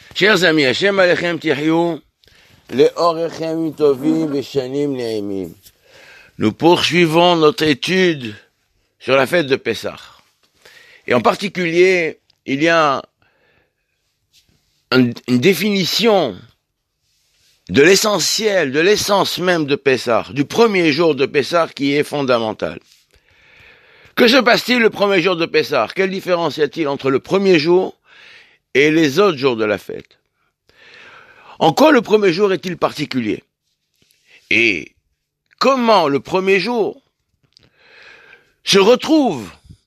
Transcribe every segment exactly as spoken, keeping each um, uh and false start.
Chers amis, Hashem Alechem Tihyou, Le'orechem Tovim Veshanim Ne'emim. Nous poursuivons notre étude sur la fête de Pessah. Et en particulier, il y a un, une définition de l'essentiel, de l'essence même de Pessah, du premier jour de Pessah qui est fondamental. Que se passe-t-il le premier jour de Pessah? Quelle différence y a-t-il entre le premier jour et les autres jours de la fête? En quoi le premier jour est-il particulier? Et comment le premier jour se retrouve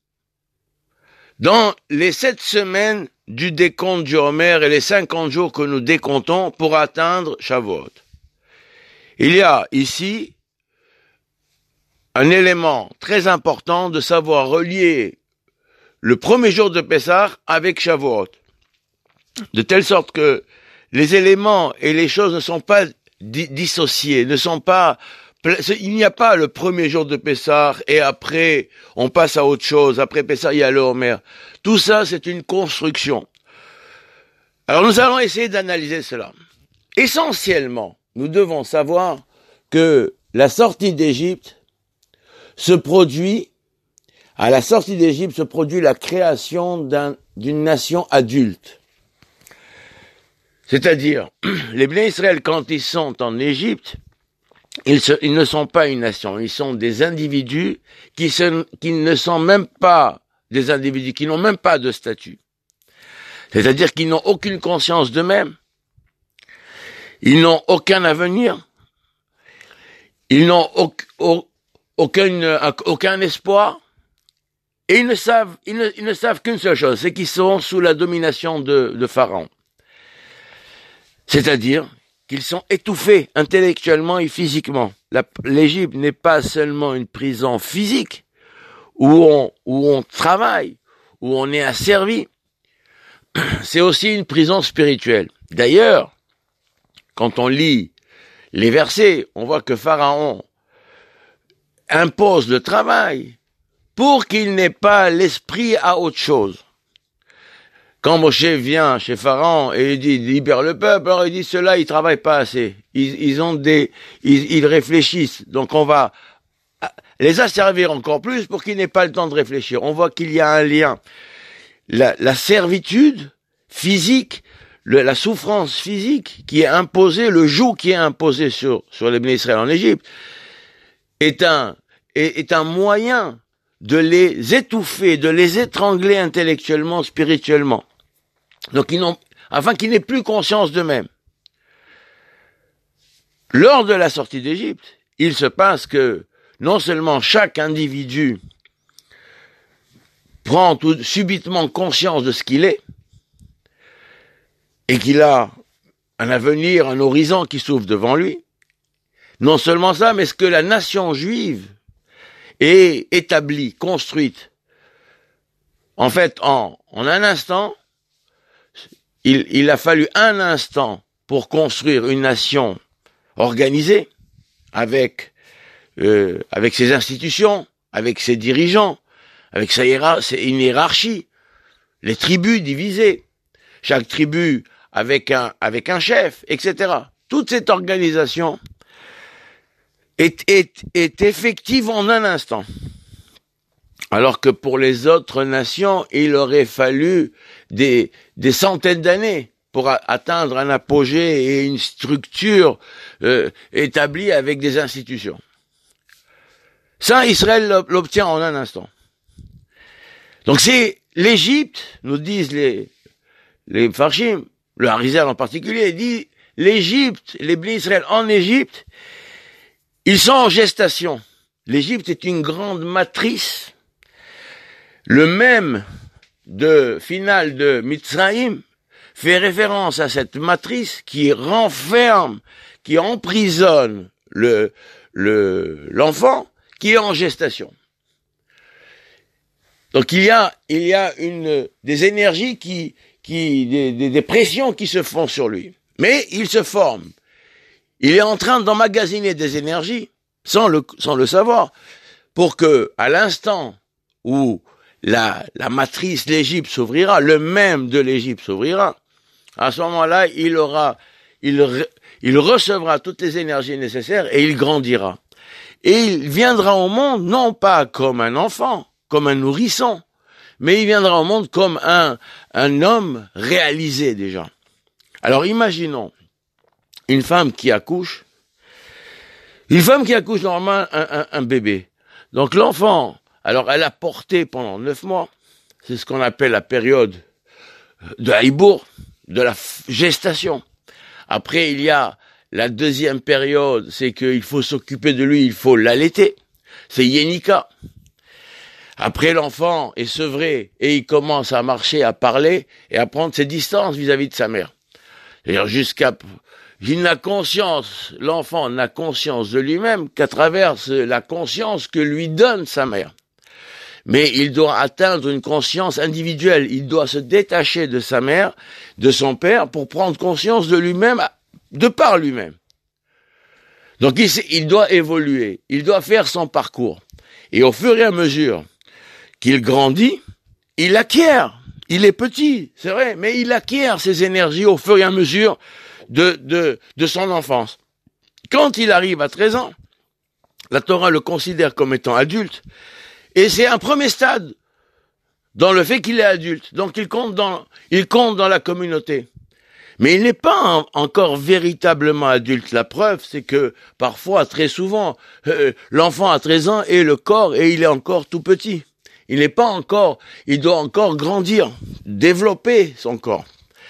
dans les sept semaines du décompte du Homer et les cinquante jours que nous décomptons pour atteindre Shavuot? Il y a ici un élément très important de savoir relier le premier jour de Pessah avec Shavuot, de telle sorte que les éléments et les choses ne sont pas di- dissociés, ne sont pas, il n'y a pas le premier jour de Pessah et après on passe à autre chose, après Pessah il y a le Homer. Tout ça c'est une construction. Alors nous allons essayer d'analyser cela. Essentiellement, nous devons savoir que la sortie d'Égypte se produit, à la sortie d'Égypte se produit la création d'un, d'une nation adulte. C'est-à-dire, les Bnei Israël, quand ils sont en Égypte, ils, se, ils ne sont pas une nation, ils sont des individus qui, se, qui ne sont même pas des individus, qui n'ont même pas de statut. C'est-à-dire qu'ils n'ont aucune conscience d'eux-mêmes, ils n'ont aucun avenir, ils n'ont aucun, aucun, aucun espoir, et ils ne savent, ils ne, ils ne savent qu'une seule chose, c'est qu'ils sont sous la domination de, de Pharaon. C'est-à-dire qu'ils sont étouffés intellectuellement et physiquement. La, L'Égypte n'est pas seulement une prison physique où on, où on travaille, où on est asservi. C'est aussi une prison spirituelle. D'ailleurs, quand on lit les versets, on voit que Pharaon impose le travail pour qu'il n'ait pas l'esprit à autre chose. Quand Moshe vient chez Pharaon et il dit libère le peuple, alors il dit ceux-là ils travaillent pas assez, ils, ils ont des, ils, ils réfléchissent, donc on va les asservir encore plus pour qu'ils n'aient pas le temps de réfléchir. On voit qu'il y a un lien, la, la servitude physique, le, la souffrance physique qui est imposée, le joug qui est imposé sur sur les Bnei Israël en Égypte est un est, est un moyen de les étouffer, de les étrangler intellectuellement, spirituellement. Donc, ils n'ont, afin qu'ils n'aient plus conscience d'eux-mêmes. Lors de la sortie d'Égypte, il se passe que non seulement chaque individu prend tout, subitement conscience de ce qu'il est, et qu'il a un avenir, un horizon qui s'ouvre devant lui, non seulement ça, mais ce que la nation juive est établie, construite. En fait, en, en un instant, il, il a fallu un instant pour construire une nation organisée, avec, euh, avec ses institutions, avec ses dirigeants, avec sa hiérar- une hiérarchie, les tribus divisées, chaque tribu avec un, avec un chef, et cetera. Toute cette organisation Est, est, est effective en un instant. Alors que pour les autres nations, il aurait fallu des, des centaines d'années pour a, atteindre un apogée et une structure euh, établie avec des institutions. Ça, Israël l'obtient en un instant. Donc c'est l'Égypte, nous disent les, les Farshim, le Harizal en particulier, dit l'Égypte, les Bnei Israël en Égypte, ils sont en gestation. L'Égypte est une grande matrice. Le même de final de Mitzrayim fait référence à cette matrice qui renferme, qui emprisonne le, le, l'enfant qui est en gestation. Donc il y a, il y a une, des énergies qui, qui, des, des, des pressions qui se font sur lui. Mais il se forme. Il est en train d'emmagasiner des énergies, sans le, sans le savoir, pour que, à l'instant où la, la matrice, l'Égypte s'ouvrira, le même de l'Égypte s'ouvrira, À ce moment-là, il aura, il, re, il recevra toutes les énergies nécessaires et il grandira. Et il viendra au monde non pas comme un enfant, comme un nourrisson, mais il viendra au monde comme un, un homme réalisé déjà. Alors imaginons une femme qui accouche, une femme qui accouche normalement un, un, un bébé. Donc l'enfant, alors elle a porté pendant neuf mois, c'est ce qu'on appelle la période de Haïbour, de la gestation. Après il y a la deuxième période, c'est qu'il faut s'occuper de lui, il faut l'allaiter, c'est Yenika. Après l'enfant est sevré et il commence à marcher, à parler et à prendre ses distances vis-à-vis de sa mère. C'est-à-dire jusqu'à... Il n'a conscience, l'enfant n'a conscience de lui-même qu'à travers la conscience que lui donne sa mère. Mais il doit atteindre une conscience individuelle, il doit se détacher de sa mère, de son père, pour prendre conscience de lui-même, de par lui-même. Donc il, il doit évoluer, il doit faire son parcours. Et au fur et à mesure qu'il grandit, il acquiert, il est petit, c'est vrai, mais il acquiert ses énergies au fur et à mesure de, de, de son enfance. Quand il arrive à treize ans, la Torah le considère comme étant adulte, et c'est un premier stade dans le fait qu'il est adulte. Donc il compte dans, il compte dans la communauté. Mais il n'est pas en, encore véritablement adulte. La preuve, c'est que parfois, très souvent, euh, l'enfant a treize ans et le corps, et il est encore tout petit. Il n'est pas encore, il doit encore grandir, développer son corps.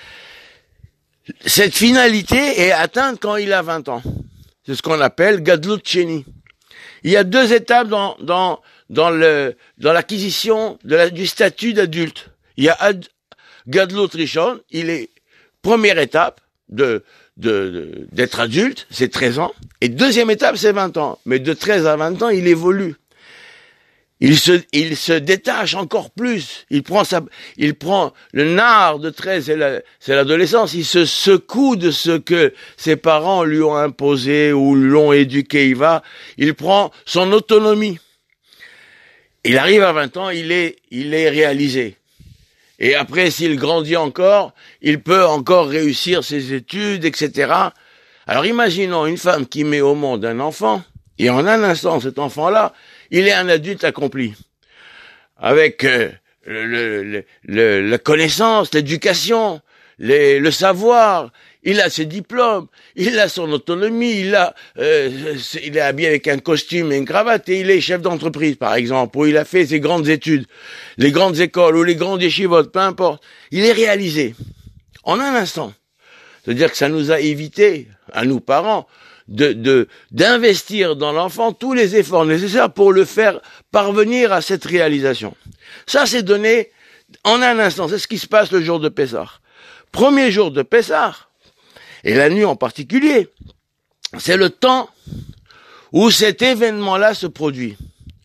Cette finalité est atteinte quand il a vingt ans. C'est ce qu'on appelle Gadlut Sheni. Il y a deux étapes dans, dans, dans le, dans l'acquisition de la, du statut d'adulte. Il y a ad, Gadlut Rishon, il est première étape de, de, de, d'être adulte, c'est treize ans. Et deuxième étape, c'est vingt ans. Mais de treize à vingt ans, il évolue. Il se, il se détache encore plus. Il prend sa, il prend le nard de treize, c'est, la, c'est l'adolescence. Il se secoue de ce que ses parents lui ont imposé ou l'ont éduqué. Il va, il prend son autonomie. Il arrive à vingt ans, il est, il est réalisé. Et après, s'il grandit encore, il peut encore réussir ses études, et cetera. Alors le une femme qui met au monde un enfant, et en un instant, cet enfant-là, il est un adulte accompli, avec euh, le, le, le, la connaissance, l'éducation, les, le savoir. Il a ses diplômes, il a son autonomie, il a, euh, il est habillé avec un costume et une cravate et il est chef d'entreprise, par exemple, où il a fait ses grandes études, les grandes écoles ou les grandes yeshivot, peu importe. Il est réalisé en un instant. C'est-à-dire que ça nous a évité, à nous parents, de, de, d'investir dans l'enfant tous les efforts nécessaires pour le faire parvenir à cette réalisation. Ça, c'est donné en un instant. C'est ce qui se passe le jour de Pessah. Premier jour de Pessah, et la nuit en particulier, c'est le temps où cet événement-là se produit.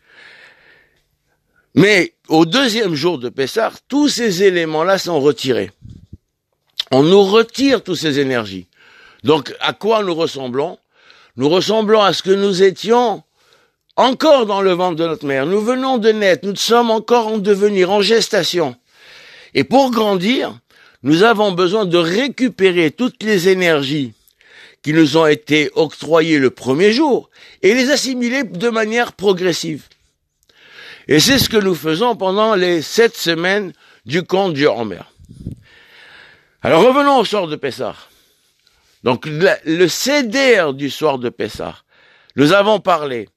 Mais au deuxième jour de Pessah, tous ces éléments-là sont retirés. On nous retire toutes ces énergies. Donc, à quoi nous ressemblons? Nous ressemblons à ce que nous étions encore dans le ventre de notre mère. Nous venons de naître, nous sommes encore en devenir, en gestation. Et pour grandir, nous avons besoin de récupérer toutes les énergies qui nous ont été octroyées le premier jour et les assimiler de manière progressive. Et c'est ce que nous faisons pendant les sept semaines du conte du Homer. Alors revenons au soir de Pessah. Donc le, le Seder du soir de Pessah, nous avons parlé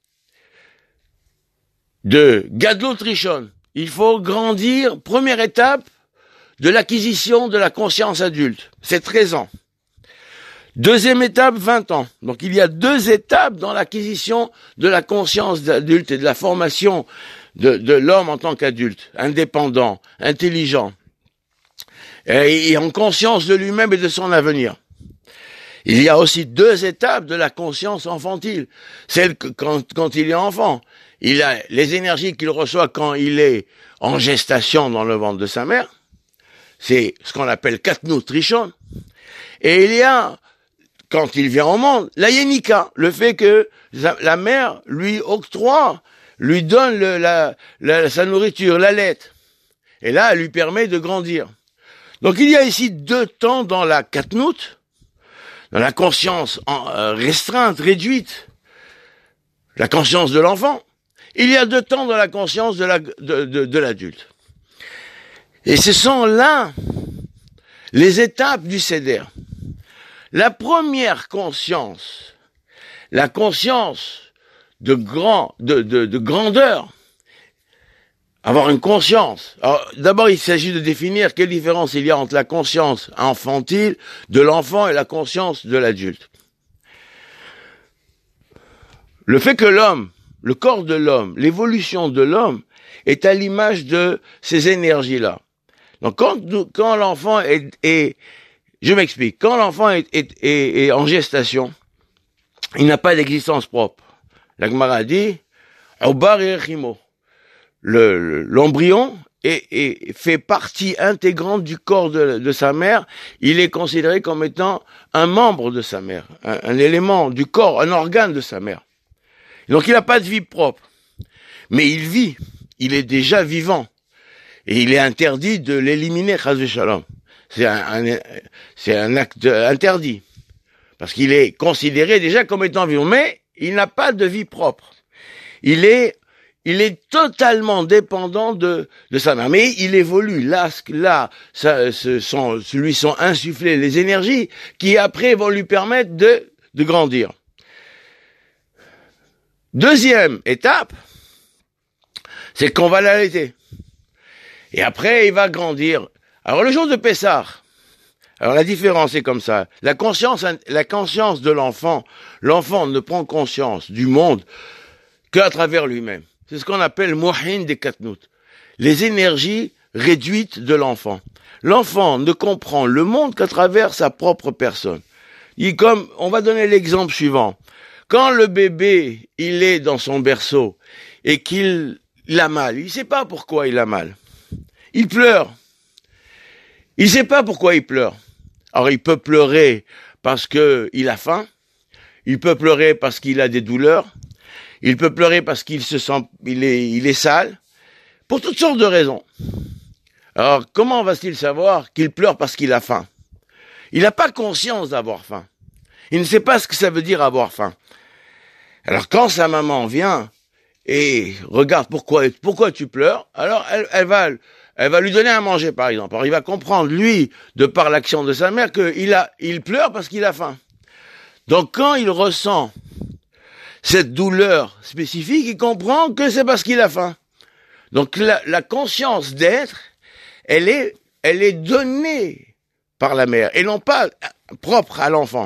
de Gadlut Rishon. Il faut grandir, première étape, de l'acquisition de la conscience adulte. C'est treize ans. Deuxième étape, vingt ans. Donc il y a deux étapes dans l'acquisition de la conscience d'adulte et de la formation de, de l'homme en tant qu'adulte, indépendant, intelligent, et, et en conscience de lui-même et de son avenir. Il y a aussi deux étapes de la conscience infantile. Celle que quand, quand il est enfant, il a les énergies qu'il reçoit quand il est en gestation dans le ventre de sa mère. C'est ce qu'on appelle Katnut Rishon. Et il y a, quand il vient au monde, la Yenika, le fait que la mère lui octroie, lui donne le, la, la, sa nourriture, la lait. Et là, elle lui permet de grandir. Donc il y a ici deux temps dans la katnout, dans la conscience en, euh, restreinte, réduite, la conscience de l'enfant. Il y a deux temps dans la conscience de, la, de, de, de l'adulte. Et ce sont là les étapes du Seder. La première conscience, la conscience de grand, de, de, de grandeur, avoir une conscience. Alors, d'abord, il s'agit de définir quelle différence il y a entre la conscience infantile de l'enfant et la conscience de l'adulte. Le fait que l'homme, le corps de l'homme, l'évolution de l'homme est à l'image de ces énergies-là. Donc, quand, quand l'enfant est, est je m'explique, quand l'enfant est, est, est, est en gestation, il n'a pas d'existence propre. La Gemara dit, Obar Yerchimo. Le, l'embryon est, est, fait partie intégrante du corps de, de sa mère. Il est considéré comme étant un membre de sa mère, un, un élément du corps, un organe de sa mère. Donc il n'a pas de vie propre, mais il vit, il est déjà vivant, et il est interdit de l'éliminer, chas v'shalom. C'est un, un, c'est un acte interdit, parce qu'il est considéré déjà comme étant vivant, mais il n'a pas de vie propre. Il est Il est totalement dépendant de, de sa mère. Mais il évolue. Là, là ça, ce sont, lui sont insufflées les énergies qui après vont lui permettre de, de grandir. Deuxième étape, c'est qu'on va l'allaiter. Et après, il va grandir. Alors, le jour de Pessah, alors la différence est comme ça. La conscience, la conscience de l'enfant, l'enfant ne prend conscience du monde qu'à travers lui-même. C'est ce qu'on appelle mohin des katnout, les énergies réduites de l'enfant. L'enfant ne comprend le monde qu'à travers sa propre personne. Il, comme, on va donner l'exemple suivant. Quand le bébé, il est dans son berceau et qu'il il a mal, il ne sait pas pourquoi il a mal. Il pleure. Il ne sait pas pourquoi il pleure. Alors il peut pleurer parce qu'il a faim. Il peut pleurer parce qu'il a des douleurs. Il peut pleurer parce qu'il se sent, il est, il est sale, pour toutes sortes de raisons. Alors, comment va-t-il savoir qu'il pleure parce qu'il a faim? Il n'a pas conscience d'avoir faim. Il ne sait pas ce que ça veut dire avoir faim. Alors, quand sa maman vient et regarde pourquoi, pourquoi tu pleures, alors elle, elle va, elle va lui donner à manger, par exemple. Alors, il va comprendre, lui, de par l'action de sa mère, qu'il a, il pleure parce qu'il a faim. Donc, quand il ressent cette douleur spécifique, il comprend que c'est parce qu'il a faim. Donc la, la conscience d'être, elle est, elle est donnée par la mère, et non pas propre à l'enfant.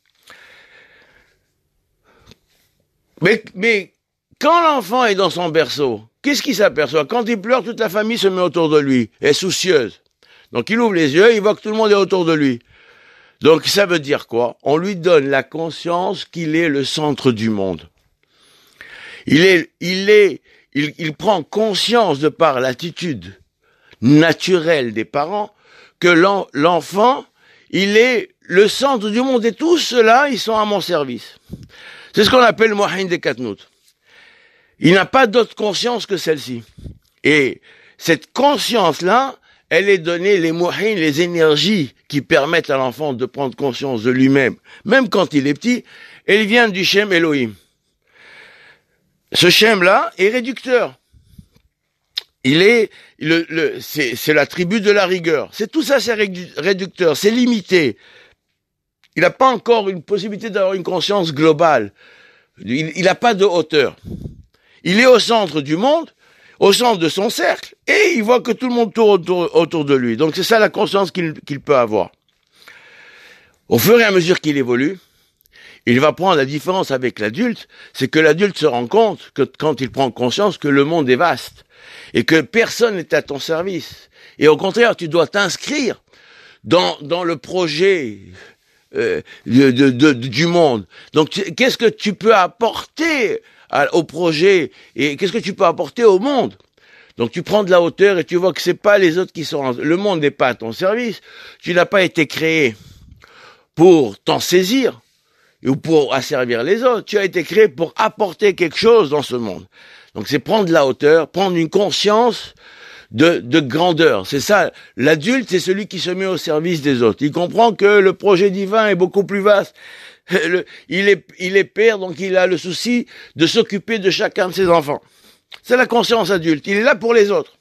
Mais, mais quand l'enfant est dans son berceau, qu'est-ce qu'il s'aperçoit? Quand il pleure, toute la famille se met autour de lui, est soucieuse. Donc il ouvre les yeux, il voit que tout le monde est autour de lui. Donc ça veut dire quoi? On lui donne la conscience qu'il est le centre du monde. Il est, il est, il, il prend conscience de par l'attitude naturelle des parents que l'en, l'enfant, il est le centre du monde et tous ceux-là, ils sont à mon service. C'est ce qu'on appelle mohin des katnout. Il n'a pas d'autre conscience que celle-ci. Et cette conscience-là, elle est donnée, les mohin, les énergies qui permettent à l'enfant de prendre conscience de lui-même, même quand il est petit, elle vient du Shem Elohim. Ce Shem-là est réducteur. Il est, le, le, c'est, c'est l'attribut de la rigueur. C'est tout ça, c'est réducteur, c'est limité. Il n'a pas encore une possibilité d'avoir une conscience globale. Il n'a pas de hauteur. Il est au centre du monde, au centre de son cercle, et il voit que tout le monde tourne autour, autour de lui. Donc c'est ça la conscience qu'il, qu'il peut avoir. Au fur et à mesure qu'il évolue, il va prendre la différence avec l'adulte, c'est que l'adulte se rend compte que quand il prend conscience que le monde est vaste, et que personne n'est à ton service. Et au contraire, tu dois t'inscrire dans, dans le projet euh, de, de, de, du monde. Donc qu'est-ce que tu peux apporter à, au projet, et qu'est-ce que tu peux apporter au monde? Donc tu prends de la hauteur et tu vois que c'est pas les autres qui sont... En... Le monde n'est pas à ton service. Tu n'as pas été créé pour t'en saisir ou pour asservir les autres. Tu as été créé pour apporter quelque chose dans ce monde. Donc c'est prendre de la hauteur, prendre une conscience de, de grandeur. C'est ça. L'adulte, c'est celui qui se met au service des autres. Il comprend que le projet divin est beaucoup plus vaste. Le, il est, il est père, donc il a le souci de s'occuper de chacun de ses enfants. C'est la conscience adulte. Il est là pour les autres.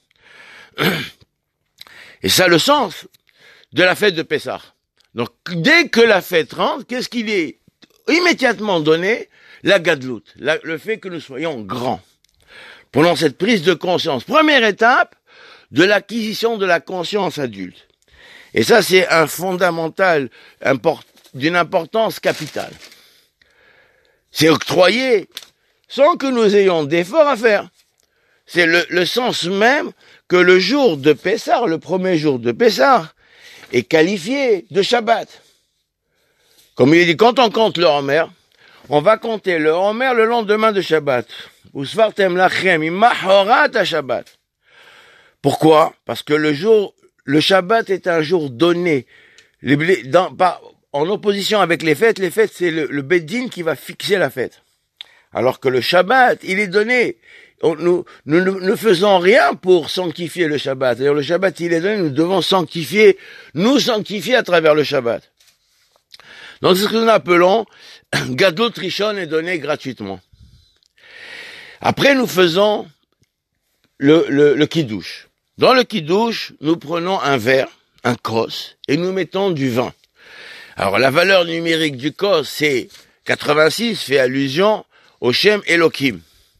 Et ça, le sens de la fête de Pessah. Donc, dès que la fête rentre, qu'est-ce qu'il est immédiatement donné? La gadlout, la, le fait que nous soyons grands. Pendant cette prise de conscience, première étape de l'acquisition de la conscience adulte. Et ça, c'est un fondamental import, d'une importance capitale. C'est octroyé sans que nous ayons d'efforts à faire. C'est le, le sens même que le jour de Pessah, le premier jour de Pessah, est qualifié de Shabbat. Comme il est dit, quand on compte le Homer, on va compter le Homer le lendemain de Shabbat. Usvartem lachem imahorat à Shabbat. Pourquoi? Parce que le jour, le Shabbat est un jour donné. Les, dans, par, en opposition avec les fêtes, les fêtes c'est le, le Beddin qui va fixer la fête. Alors que le Shabbat, il est donné. On, nous, nous ne faisons rien pour sanctifier le Shabbat. C'est-à-dire le Shabbat, il est donné, nous devons sanctifier, nous sanctifier à travers le Shabbat. Donc c'est ce que nous appelons Gadlut Rishon est donné gratuitement. Après, nous faisons le, le, le Kiddush. Dans le Kiddush, nous prenons un verre, un kos, et nous mettons du vin. Alors, la valeur numérique du kos, c'est quatre-vingt-six, fait allusion au Shem Elohim.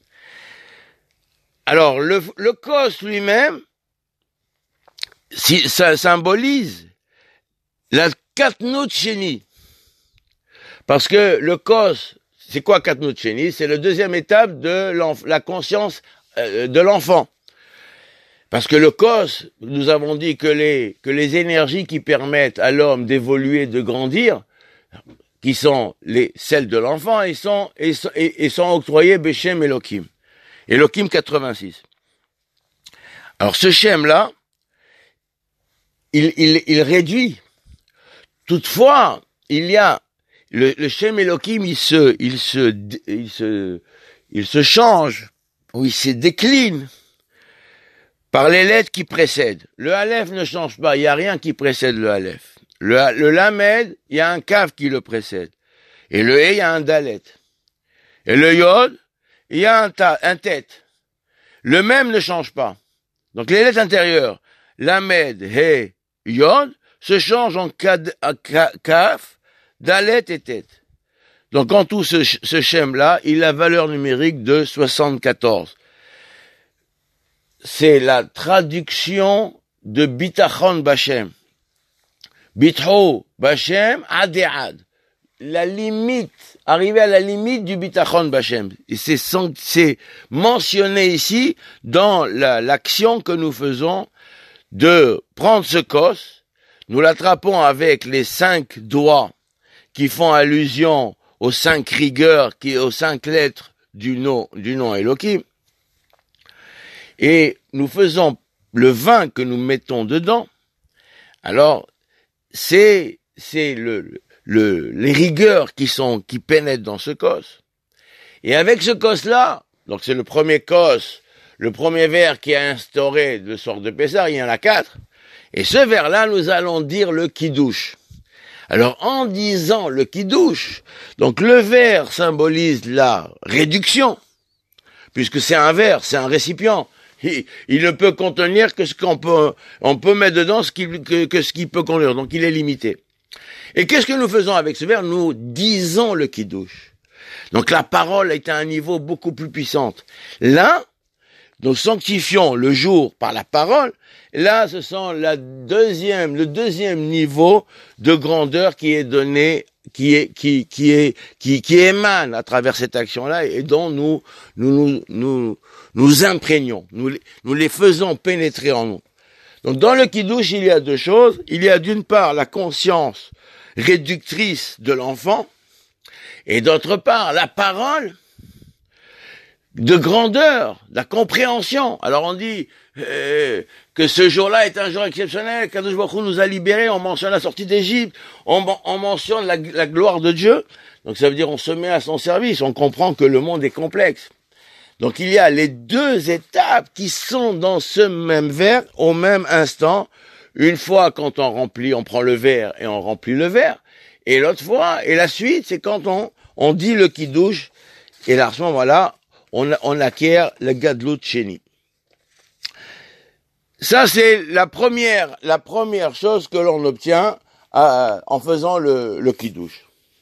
Alors, le, le kos lui-même, si, ça symbolise la Katnut Sheni. Parce que le kos, c'est quoi Katnut Sheni? C'est la deuxième étape de la conscience euh, de l'enfant. Parce que le kos, nous avons dit que les, que les énergies qui permettent à l'homme d'évoluer, de grandir, qui sont les, celles de l'enfant, et sont, et, et, et sont octroyées Beshem Elohim. Elohim quatre-vingt-six. Alors ce Shem-là, il, il, il réduit. Toutefois, il y a le, le Shem Elohim, il se, il se, il se, il se change, ou il se décline par les lettres qui précèdent. Le Aleph ne change pas, il n'y a rien qui précède le Aleph. Le, le Lamed, il y a un Kaf qui le précède. Et le He, il y a un Dalet. Et le Yod, il y a un, ta, un Tête. Le même ne change pas. Donc les lettres intérieures, Lamed, He, Yod, se changent en kad, ka, Kaf, Dalet et Tête. Donc en tout ce, ce Shem-là, il a valeur numérique de soixante-quatorze. C'est la traduction de Bitachon Bashem. Bitho Bashem Adead. La limite, arriver à la limite du Bitachon Bashem. Et c'est, c'est mentionné ici dans la, l'action que nous faisons de prendre ce kos, nous l'attrapons avec les cinq doigts qui font allusion aux cinq rigueurs, qui, aux cinq lettres du nom, du nom Elohim. Et nous faisons le vin que nous mettons dedans. Alors, c'est, c'est le, le, les rigueurs qui sont, qui pénètrent dans ce kos. Et avec ce kos-là, donc c'est le premier kos, le premier verre qui a instauré le sort de Pessah, il y en a quatre. Et ce verre-là, nous allons dire le Kiddush. Alors, en disant le Kiddush, donc le verre symbolise la réduction, puisque c'est un verre, c'est un récipient. Il, il ne peut contenir que ce qu'on peut, on peut mettre dedans ce qui, que, que ce qu'il peut contenir. Donc il est limité. Et qu'est-ce que nous faisons avec ce verre? Nous disons le Kiddush. Donc la parole est à un niveau beaucoup plus puissant. Là, nous sanctifions le jour par la parole. Là, ce sont la deuxième, le deuxième niveau de grandeur qui est donné, qui est, qui, qui est, qui, qui émane à travers cette action-là et dont nous, nous, nous, nous, nous imprégnons. Nous, nous les faisons pénétrer en nous. Donc, dans le Kiddush, il y a deux choses. Il y a d'une part la conscience réductrice de l'enfant et d'autre part la parole de grandeur, la compréhension. Alors on dit euh, que ce jour-là est un jour exceptionnel, qu'Akadosh Baruch Hu nous a libérés, on mentionne la sortie d'Égypte, on, on mentionne la, la gloire de Dieu, donc ça veut dire on se met à son service, on comprend que le monde est complexe. Donc il y a les deux étapes qui sont dans ce même verre au même instant. Une fois quand on remplit, on prend le verre et on remplit le verre. Et l'autre fois, et la suite, c'est quand on, on dit le kiddush. Et là, à ce moment-là, on, on acquiert le gadlut sheni. Ça, c'est la première, la première chose que l'on obtient euh, en faisant le, le kiddush.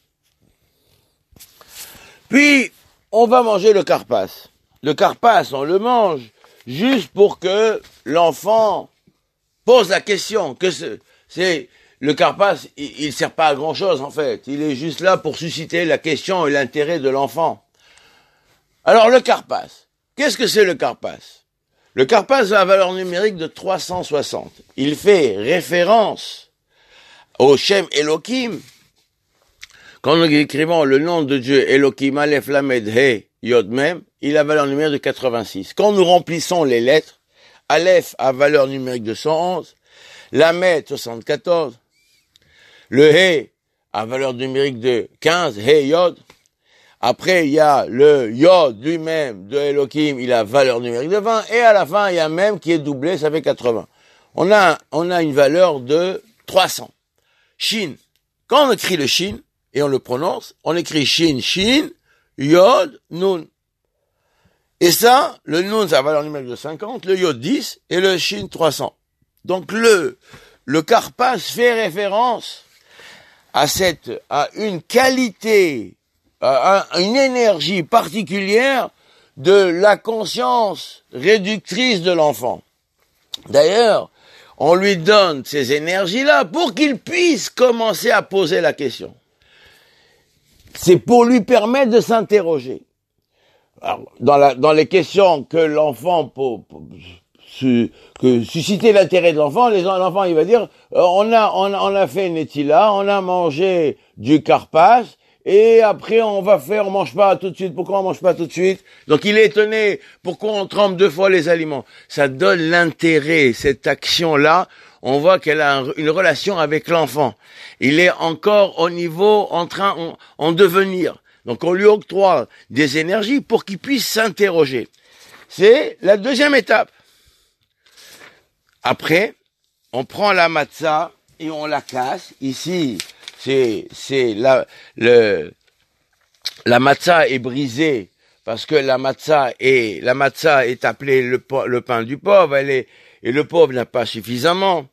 Puis, on va manger le karpas. Le karpas, on le mange juste pour que l'enfant pose la question. Que c'est, c'est le karpas, il, il sert pas à grand chose en fait. Il est juste là pour susciter la question et l'intérêt de l'enfant. Alors le karpas, qu'est-ce que c'est le karpas? Le karpas a la valeur numérique de trois cent soixante. Il fait référence au Shem Elohim. Quand nous écrivons le nom de Dieu Elohim, Aleph, Lamed, He, Yod, Mem, il a valeur numérique de quatre-vingt-six. Quand nous remplissons les lettres, Aleph a valeur numérique de cent onze, Lamed soixante-quatorze, le He a valeur numérique de quinze, He, Yod. Après, il y a le Yod lui-même de Elohim, il a valeur numérique de vingt, et à la fin, il y a Mem qui est doublé, ça fait quatre-vingts. On a, on a une valeur de trois cents. Shin. Quand on écrit le Shin, et on le prononce, on écrit Shin, Shin, Yod, Nun. Et ça, le Nun, ça a valeur numérique de cinquante, le Yod dix, et le Shin trois cents. Donc le, le karpas fait référence à cette, à une qualité, à une énergie particulière de la conscience réductrice de l'enfant. D'ailleurs, on lui donne ces énergies-là pour qu'il puisse commencer à poser la question. C'est pour lui permettre de s'interroger. Alors, dans, la, dans les questions que l'enfant, pour, pour, su, que susciter l'intérêt de l'enfant, les, l'enfant il va dire, euh, on a, on, on a fait une étila, on a mangé du karpas, et après on va faire, on mange pas tout de suite. Pourquoi on mange pas tout de suite? Donc il est étonné, pourquoi on trempe deux fois les aliments? Ça donne l'intérêt, cette action-là, on voit qu'elle a un, une relation avec l'enfant. Il est encore au niveau, en train, en, en devenir. Donc on lui octroie des énergies pour qu'il puisse s'interroger. C'est la deuxième étape. Après, on prend la matzah et on la casse. Ici, c'est, c'est la, le, la matzah est brisée parce que la matzah est, la matzah est appelée le, le pain du pauvre, elle est, et le pauvre n'a pas suffisamment.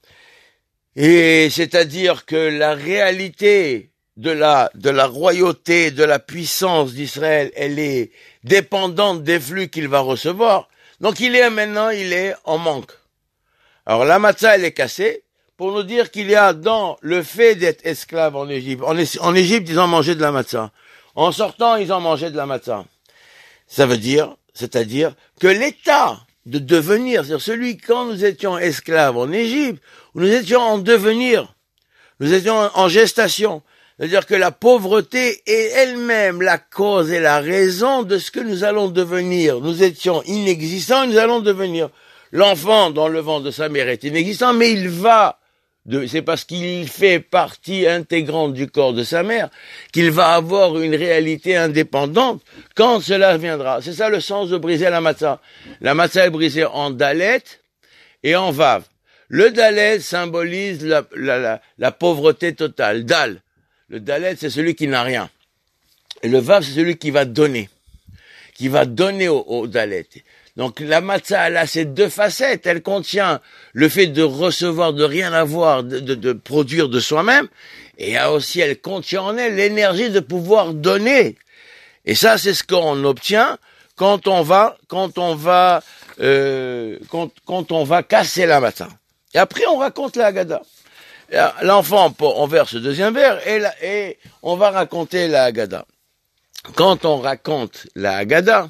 Et c'est-à-dire que la réalité de la, de la royauté, de la puissance d'Israël, elle est dépendante des flux qu'il va recevoir. Donc il est maintenant, il est en manque. Alors la matzah, elle est cassée pour nous dire qu'il y a dans le fait d'être esclave en Égypte. En, en Égypte, ils ont mangé de la matzah. En sortant, ils ont mangé de la matzah. Ça veut dire, c'est-à-dire que l'état de devenir, c'est-à-dire celui quand nous étions esclaves en Égypte, où nous étions en devenir, nous étions en gestation. C'est-à-dire que la pauvreté est elle-même la cause et la raison de ce que nous allons devenir. Nous étions inexistants, nous allons devenir. L'enfant dans le ventre de sa mère est inexistant, mais il va, de, c'est parce qu'il fait partie intégrante du corps de sa mère, qu'il va avoir une réalité indépendante quand cela viendra. C'est ça le sens de briser la matzah. La matzah est brisée en dalet et en vav. Le dalet symbolise la, la, la, la pauvreté totale. Dal. Le dalet, c'est celui qui n'a rien. Et le vav, c'est celui qui va donner. Qui va donner au, au dalet. Donc la matzah, elle a ces deux facettes. Elle contient le fait de recevoir, de rien avoir, de, de, de produire de soi-même. Et aussi, elle contient en elle l'énergie de pouvoir donner. Et ça, c'est ce qu'on obtient quand on va, quand on va, euh, quand, quand on va casser la matzah. Et après, on raconte la Haggadah. L'enfant, on verse le deuxième verre et, la, et on va raconter la Haggadah. Quand on raconte la Haggadah,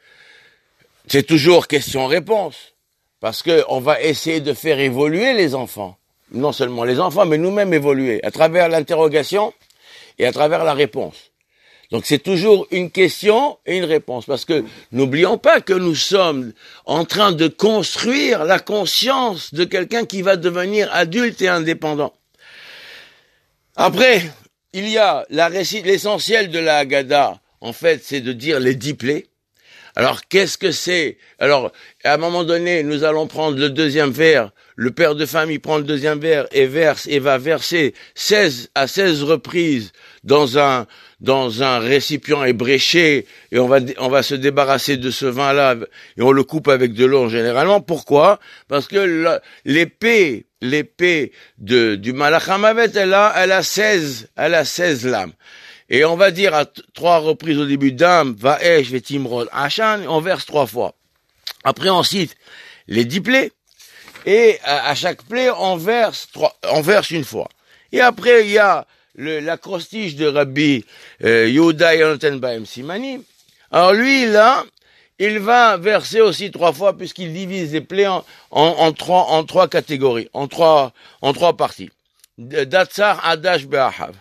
c'est toujours question-réponse, parce que on va essayer de faire évoluer les enfants, non seulement les enfants, mais nous-mêmes évoluer, à travers l'interrogation et à travers la réponse. Donc c'est toujours une question et une réponse, parce que n'oublions pas que nous sommes en train de construire la conscience de quelqu'un qui va devenir adulte et indépendant. Après, il y a la récit, l'essentiel de la Haggadah, en fait, c'est de dire les dix plaies. Alors, qu'est-ce que c'est? Alors, à un moment donné, nous allons prendre le deuxième verre. Le père de famille prend le deuxième verre et verse et va verser seize à seize reprises dans un dans un récipient ébréché, et on va on va se débarrasser de ce vin-là et on le coupe avec de l'eau généralement. Pourquoi? Parce que l'épée l'épée de du Malach HaMavet, elle a elle a seize elle a seize lames. Et on va dire à t- trois reprises au début, Dam, Vaesh, Vetimrod, Achan, on verse trois fois. Après, ensuite, les dix plaies. Et à, à chaque plaie, on verse trois, on verse une fois. Et après, il y a le, l'acrostiche de Rabbi euh, Yehuda Yonatan Bahem Simani. Alors lui, là, il va verser aussi trois fois puisqu'il divise les plaies en, en, en trois, en trois catégories, en trois, en trois parties. Datsar, Adash, Be'ahav.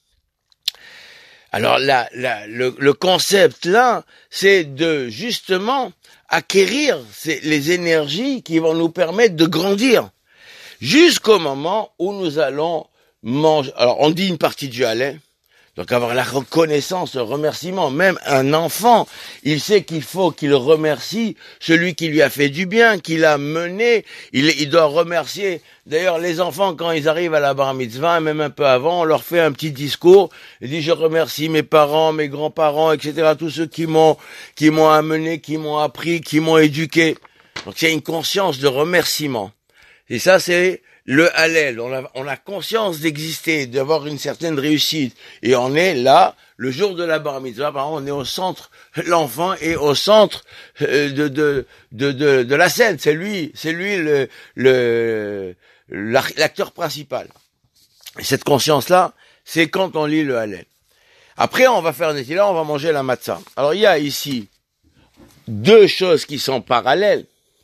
Alors la, la, le, le concept là, c'est de justement acquérir ces, les énergies qui vont nous permettre de grandir jusqu'au moment où nous allons manger. Alors on dit une partie du halal, donc avoir la reconnaissance, le remerciement. Même un enfant, il sait qu'il faut qu'il remercie celui qui lui a fait du bien, qui l'a mené. Il, il doit remercier. D'ailleurs, les enfants, quand ils arrivent à la bar mitzvah, même un peu avant, on leur fait un petit discours. Ils disent, je remercie mes parents, mes grands-parents, et cetera, tous ceux qui m'ont, qui m'ont amené, qui m'ont appris, qui m'ont éduqué. Donc, c'est une conscience de remerciement. Et ça, c'est le Hallel. On a, on a conscience d'exister, d'avoir une certaine réussite. Et on est là, le jour de la bar mitzvah, par exemple, on est au centre, l'enfant est au centre de, de, de, de, de la scène. C'est lui, c'est lui le, le, l'acteur principal. Et cette conscience-là, c'est quand on lit le Hallel. Après, on va faire un étilard, on va manger la matzah. Alors, il y a ici deux choses qui sont parallèles.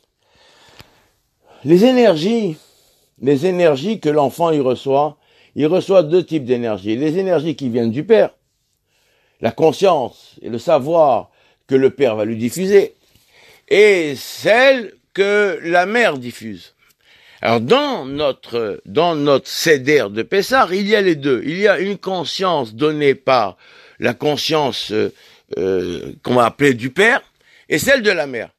Les énergies, les énergies que l'enfant y reçoit, il reçoit deux types d'énergies. Les énergies qui viennent du père, la conscience et le savoir que le père va lui diffuser, et celles que la mère diffuse. Alors dans notre dans notre Seder de Pessah, il y a les deux. Il y a une conscience donnée par la conscience euh, euh, qu'on va appeler du père, et celle de la mère.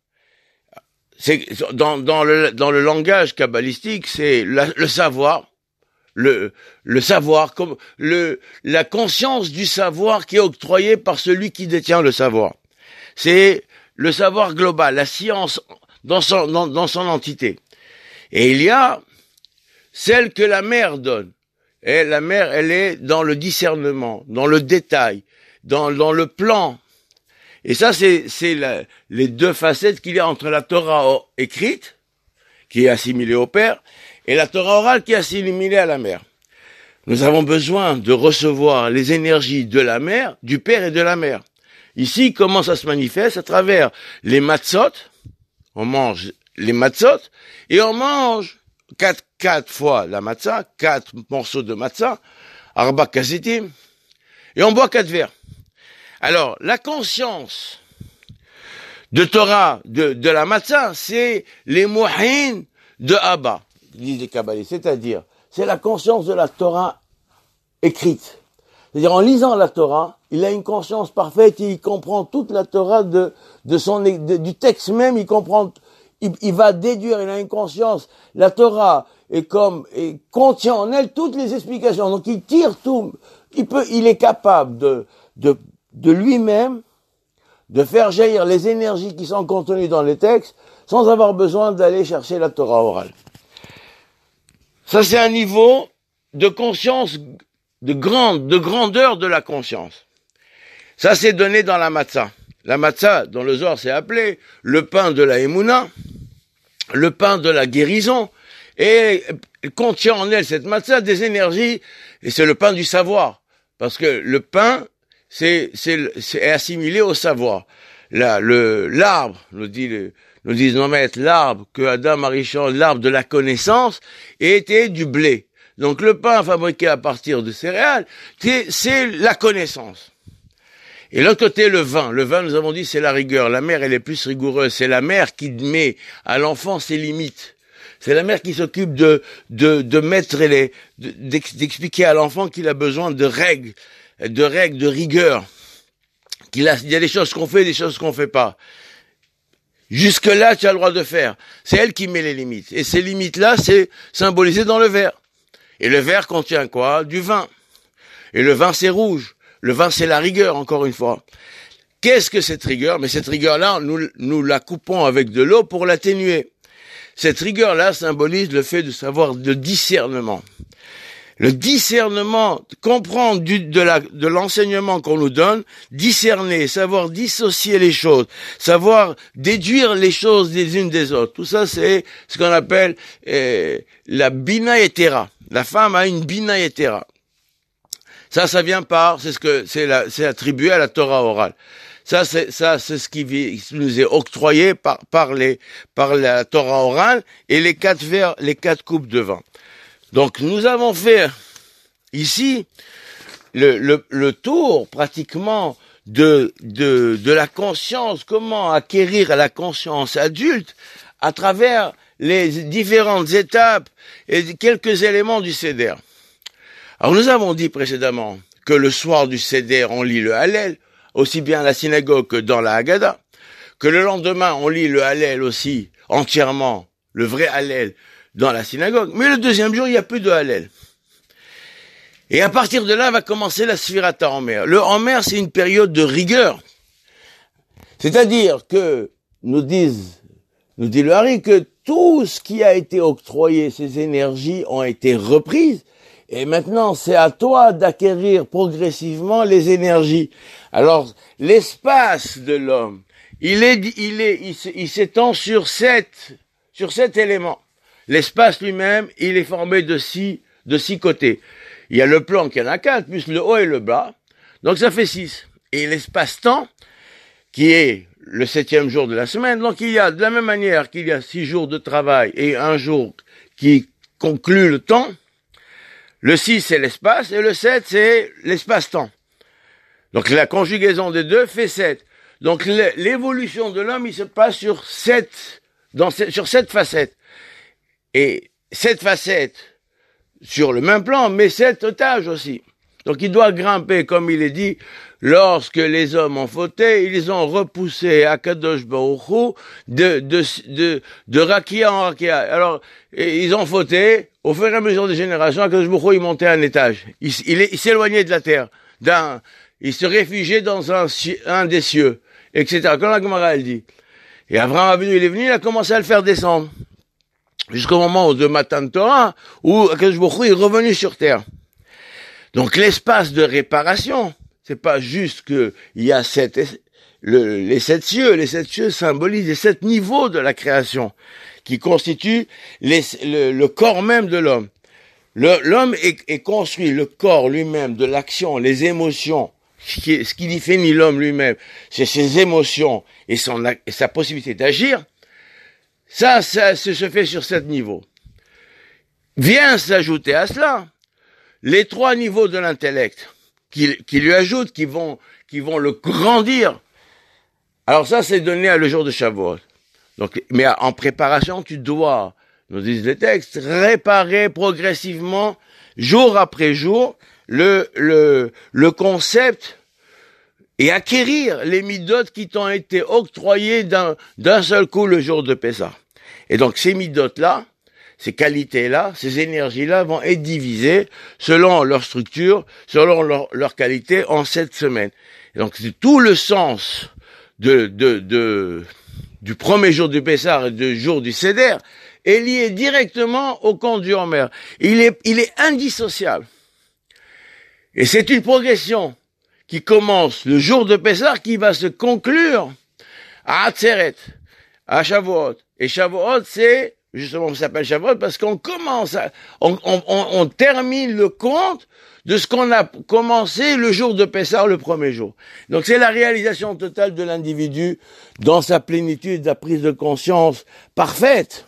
C'est dans dans le dans le langage kabbalistique, c'est la, le savoir, le le savoir comme le la conscience du savoir qui est octroyée par celui qui détient le savoir. C'est le savoir global, la science dans son dans, dans son entité. Et il y a celle que la mère donne. Et la mère, elle est dans le discernement, dans le détail, dans dans le plan. Et ça, c'est, c'est la, les deux facettes qu'il y a entre la Torah écrite, qui est assimilée au père, et la Torah orale qui est assimilée à la mère. Nous avons besoin de recevoir les énergies de la mère, du père et de la mère. Ici, comment ça se manifeste? À travers les matzot, on mange les matzot, et on mange quatre, quatre fois la matzah, quatre morceaux de matzah, arba kasetim, et on boit quatre verres. Alors, la conscience de Torah, de, de la matzah, c'est les mohin de Abba, disent les kabbalistes, c'est-à-dire, c'est la conscience de la Torah écrite. C'est-à-dire, en lisant la Torah, il a une conscience parfaite et il comprend toute la Torah de, de son, de, du texte même, il comprend, il, il va déduire, il a une conscience. La Torah est comme, et contient en elle toutes les explications. Donc, il tire tout, il peut, il est capable de, de, de lui-même, de faire jaillir les énergies qui sont contenues dans les textes, sans avoir besoin d'aller chercher la Torah orale. Ça, c'est un niveau de conscience, de grande, de grandeur de la conscience. Ça, c'est donné dans la matzah. La matzah, dans le Zohar, c'est appelé le pain de la Emouna, le pain de la guérison, et contient en elle, cette matzah, des énergies, et c'est le pain du savoir. Parce que le pain, c'est, c'est, c'est assimilé au savoir. Là, le, l'arbre, nous dit le, nous disent non mais l'arbre que Adam Arishon, l'arbre de la connaissance, était du blé. Donc le pain fabriqué à partir de céréales, c'est, c'est la connaissance. Et l'autre côté, le vin. Le vin, nous avons dit, c'est la rigueur. La mère, elle est plus rigoureuse. C'est la mère qui met à l'enfant ses limites. C'est la mère qui s'occupe de, de, de mettre les, de, d'expliquer à l'enfant qu'il a besoin de règles, de règles, de rigueur. Qu'il a, il y a des choses qu'on fait, des choses qu'on fait pas. Jusque-là, tu as le droit de faire. C'est elle qui met les limites. Et ces limites-là, c'est symbolisé dans le verre. Et le verre contient quoi? Du vin. Et le vin, c'est rouge. Le vin, c'est la rigueur, encore une fois. Qu'est-ce que cette rigueur? Mais cette rigueur-là, nous, nous la coupons avec de l'eau pour l'atténuer. Cette rigueur-là symbolise le fait de savoir de discernement. Le discernement, comprendre du, de la, de l'enseignement qu'on nous donne, discerner, savoir dissocier les choses, savoir déduire les choses des unes des autres. Tout ça, c'est ce qu'on appelle euh, la bina etera. La femme a une bina etera. Ça, ça vient par, c'est ce que c'est, la, c'est attribué à la Torah orale. Ça, c'est ça, c'est ce qui nous est octroyé par par les par la Torah orale et les quatre verres, les quatre coupes de vin. Donc, nous avons fait ici le, le, le tour pratiquement de, de, de la conscience, comment acquérir la conscience adulte à travers les différentes étapes et quelques éléments du Seder. Alors, nous avons dit précédemment que le soir du Seder, on lit le Hallel, aussi bien à la synagogue que dans la Haggadah, que le lendemain, on lit le Hallel aussi entièrement, le vrai Hallel, dans la synagogue. Mais le deuxième jour, il n'y a plus de Hallel. Et à partir de là, va commencer la Sfirata Omer. Le Omer, c'est une période de rigueur. C'est-à-dire que, nous disent, nous dit le Hari, que tout ce qui a été octroyé, ces énergies ont été reprises, et maintenant, c'est à toi d'acquérir progressivement les énergies. Alors, l'espace de l'homme, il est, il est, il s'étend sur sept, sur sept éléments. L'espace lui-même, il est formé de six, de six côtés. Il y a le plan qui en a quatre, plus le haut et le bas. Donc ça fait six. Et l'espace-temps, qui est le septième jour de la semaine, donc il y a, de la même manière qu'il y a six jours de travail et un jour qui conclut le temps, le six c'est l'espace et le sept c'est l'espace-temps. Donc la conjugaison des deux fait sept. Donc l'évolution de l'homme, il se passe sur sept, dans, sur sept facettes. Et cette facette, sur le même plan, mais sept otages aussi. Donc il doit grimper, comme il est dit, lorsque les hommes ont fauté, ils ont repoussé Akadosh Baruch Hu de, de, de, de Rakia en Rakia. Alors, ils ont fauté, au fur et à mesure des générations, Akadosh Baruch Hu, il montait un étage. Il, il, il s'éloignait de la terre, d'un, il se réfugiait dans un, un des cieux, et cetera. Comme la Gemara, elle dit. Et Abraham Avinu, il est venu, il a commencé à le faire descendre. Jusqu'au moment de Matan Torah, où Akadosh Baruch Hu est revenu sur terre. Donc l'espace de réparation, c'est pas juste que il y a sept, le, les sept cieux. Les sept cieux symbolisent les sept niveaux de la création, qui constituent les, le, le corps même de l'homme. Le, l'homme est, est construit, le corps lui-même, de l'action, les émotions. Ce qui, ce qui définit l'homme lui-même, c'est ses émotions et, son, et sa possibilité d'agir. Ça, ça, ça se fait sur sept niveaux. Vient s'ajouter à cela les trois niveaux de l'intellect qui, qui lui ajoutent, qui vont, qui vont le grandir. Alors ça, c'est donné à le jour de Shavuot. Donc, mais en préparation, tu dois, nous disent les textes, réparer progressivement, jour après jour, le, le, le concept et acquérir les midotes qui t'ont été octroyées d'un, d'un seul coup le jour de Pessah. Et donc, ces midotes-là, ces qualités-là, ces énergies-là vont être divisées selon leur structure, selon leur, leur qualité en sept semaines. Et donc, c'est tout le sens de, de, de, du premier jour du Pessah et du jour du Seder est lié directement au compte du Homer. Il est, il est indissociable. Et c'est une progression qui commence le jour de Pessah qui va se conclure à Atzeret, à Shavuot. Et Shavuot, c'est, justement, ça s'appelle Shavuot parce qu'on commence, à, on, on, on, on termine le compte de ce qu'on a commencé le jour de Pessah, le premier jour. Donc c'est la réalisation totale de l'individu dans sa plénitude, la prise de conscience parfaite,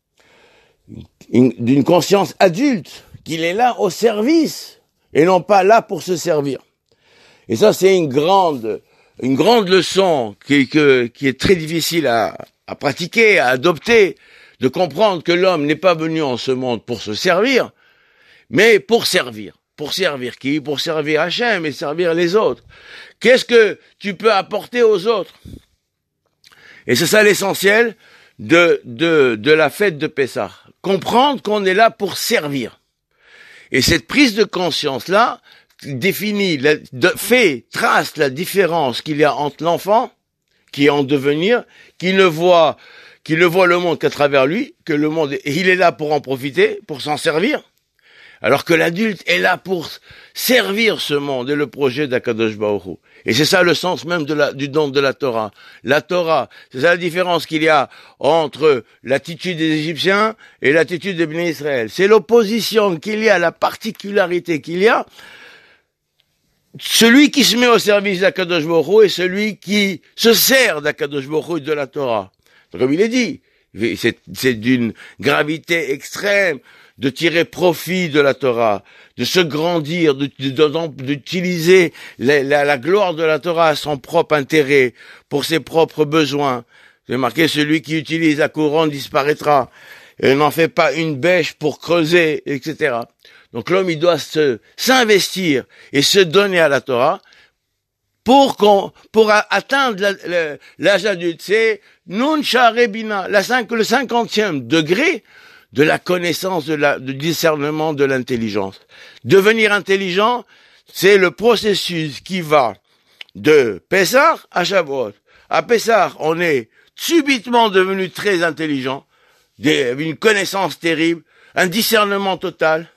une, d'une conscience adulte, qu'il est là au service et non pas là pour se servir. Et ça, c'est une grande, une grande leçon qui, que, qui est très difficile à, à pratiquer, à adopter, de comprendre que l'homme n'est pas venu en ce monde pour se servir, mais pour servir. Pour servir qui? Pour servir Hachem et servir les autres. Qu'est-ce que tu peux apporter aux autres? Et c'est ça l'essentiel de, de, de la fête de Pessah. Comprendre qu'on est là pour servir. Et cette prise de conscience-là définit, la, de, fait, trace la différence qu'il y a entre l'enfant, qui est en devenir, qui ne voit, qui ne voit le monde qu'à travers lui, que le monde, et il est là pour en profiter, pour s'en servir, alors que l'adulte est là pour servir ce monde et le projet d'Akadosh Baruch Hu. Et c'est ça le sens même de la, du don de la Torah. La Torah, c'est ça la différence qu'il y a entre l'attitude des Égyptiens et l'attitude des Bnei Israël. C'est l'opposition qu'il y a, la particularité qu'il y a. Celui qui se met au service d'Akadosh Baruch Hu et celui qui se sert d'Akadosh Baruch Hu et de la Torah. Comme il est dit, c'est, c'est d'une gravité extrême de tirer profit de la Torah, de se grandir, de, de, de, d'utiliser la, la, la gloire de la Torah à son propre intérêt, pour ses propres besoins. C'est marqué, celui qui utilise la couronne disparaîtra, et n'en fait pas une bêche pour creuser, et cetera. Donc l'homme, il doit se, s'investir et se donner à la Torah pour qu'on, pour a, atteindre la, la, l'âge adulte. C'est Nun Sha'arei Bina, la cinq, le cinquantième degré de la connaissance, de la, du discernement, de l'intelligence. Devenir intelligent, c'est le processus qui va de Pessah à Shavuot. À Pessah, on est subitement devenu très intelligent, des, une connaissance terrible, un discernement total.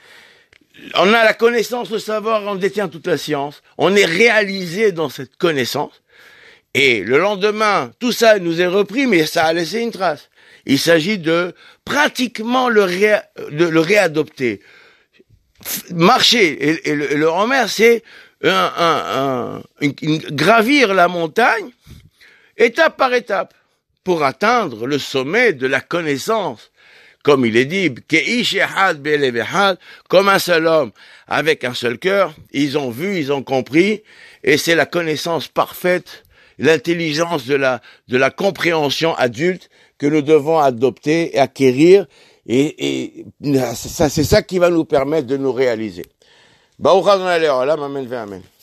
On a la connaissance, le savoir, on détient toute la science. On est réalisé dans cette connaissance. Et le lendemain, tout ça nous est repris, mais ça a laissé une trace. Il s'agit de pratiquement le, ré, de le réadopter. Marcher et, et, le, et le remettre, c'est un, un, un, une, une, gravir la montagne, étape par étape, pour atteindre le sommet de la connaissance. Comme il est dit, comme un seul homme, avec un seul cœur, ils ont vu, ils ont compris, et c'est la connaissance parfaite, l'intelligence de la, de la compréhension adulte que nous devons adopter et acquérir, et, et ça, c'est ça qui va nous permettre de nous réaliser. Baruch Adonai Le'olam, amen ve amen.